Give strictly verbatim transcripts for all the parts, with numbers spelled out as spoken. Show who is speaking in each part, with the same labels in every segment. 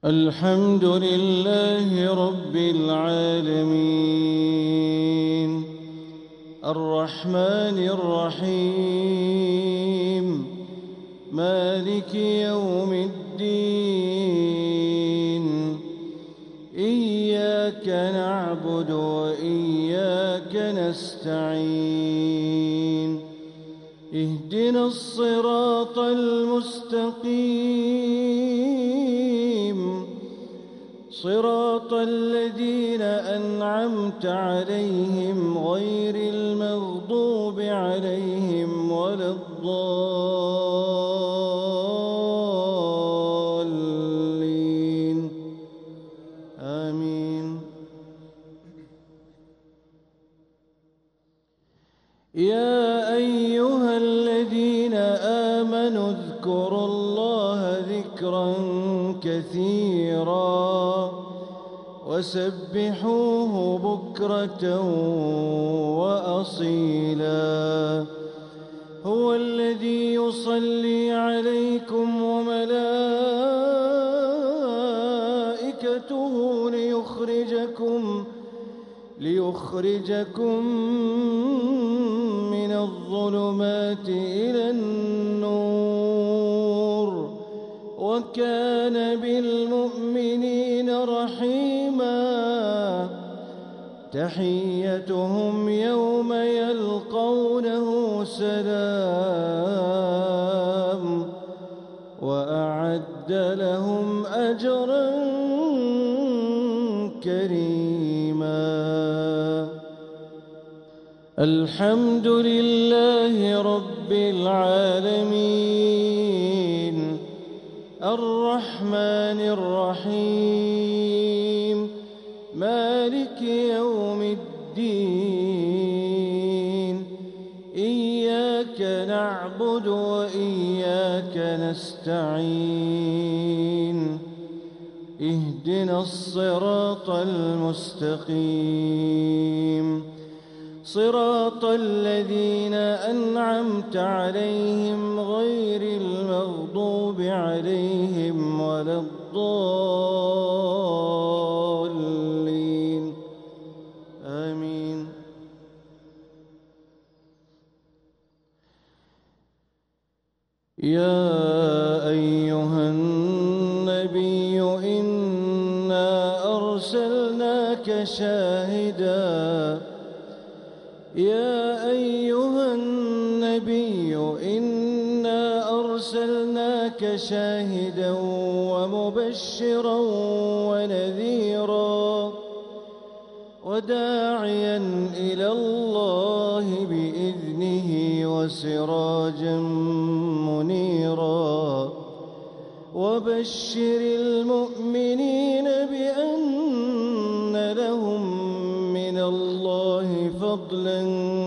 Speaker 1: الحمد لله رب العالمين الرحمن الرحيم مالك يوم الدين إياك نعبد وإياك نستعين اهدنا الصراط المستقيم صراط الذين أنعمت عليهم غير المغضوب عليهم ولا الضالين آمين. يا أيها الذين آمنوا اذكروا الله ذكرا كثيرا وسبحوه بكرة وأصيلا هو الذي يصلي عليكم وملائكته ليخرجكم ليخرجكم من الظلمات إلى النور وكان بالمؤمنين رحيما تحيتهم يوم يلقونه سلام وأعد لهم أجرا كريما. الحمد لله رب العالمين الرحمن الرحيم مالك يوم الدين إياك نعبد وإياك نستعين اهدنا الصراط المستقيم صراط الذين أنعمت عليهم غير المغضوب عليهم ولا الضالين آمين. يا أيها النبي إنا أرسلناك شاهداً يا أيها النبي إنا أرسلناك شاهدا ومبشرا ونذيرا وداعيا إلى الله بإذنه وسراجا منيرا وبشر المؤمنين بأن لهم من الله فضلا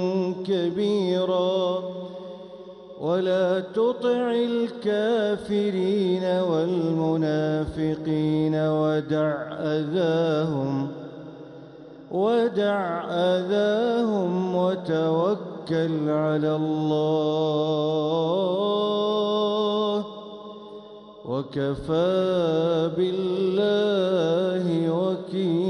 Speaker 1: كبيرا ولا تطع الكافرين والمنافقين ودع أذاهم ودع أذاهم وتوكل على الله وكفى بالله وكيلا.